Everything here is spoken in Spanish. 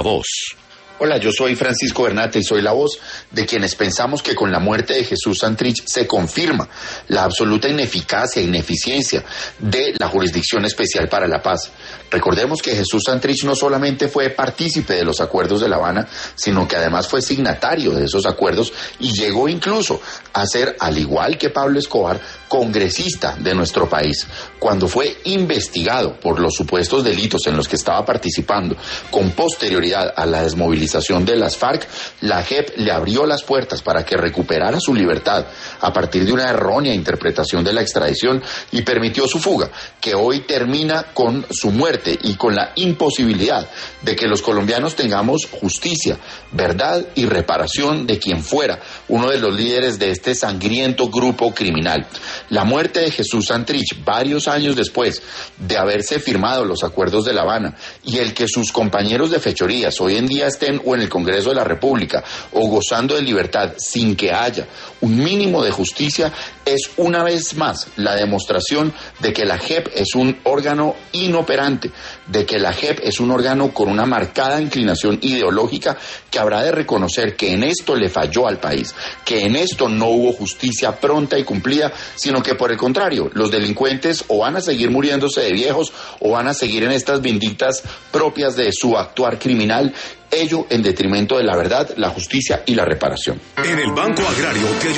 Voz. Hola, yo soy Francisco Bernate y soy la voz de quienes pensamos que con la muerte de Jesús Santrich se confirma la absoluta ineficacia e ineficiencia de la Jurisdicción Especial para la Paz. Recordemos que Jesús Santrich no solamente fue partícipe de los acuerdos de La Habana, sino que además fue signatario de esos acuerdos y llegó incluso a ser, al igual que Pablo Escobar, congresista de nuestro país. Cuando fue investigado por los supuestos delitos en los que estaba participando con posterioridad a la desmovilización de las FARC, la JEP le abrió las puertas para que recuperara su libertad a partir de una errónea interpretación de la extradición y permitió su fuga, que hoy termina con su muerte y con la imposibilidad de que los colombianos tengamos justicia, verdad y reparación de quien fuera uno de los líderes de este sangriento grupo criminal. La muerte de Jesús Santrich, varios años después de haberse firmado los acuerdos de La Habana, y el que sus compañeros de fechorías hoy en día estén o en el Congreso de la República o gozando de libertad sin que haya un mínimo de justicia, es una vez más la demostración de que la JEP es un órgano inoperante, de que la JEP es un órgano con una marcada inclinación ideológica que habrá de reconocer que en esto le falló al país, que en esto no hubo justicia pronta y cumplida, sino que por el contrario, los delincuentes o van a seguir muriéndose de viejos o van a seguir en estas vindictas propias de su actuar criminal, ello en detrimento de la verdad, la justicia y la reparación. En el Banco Agrario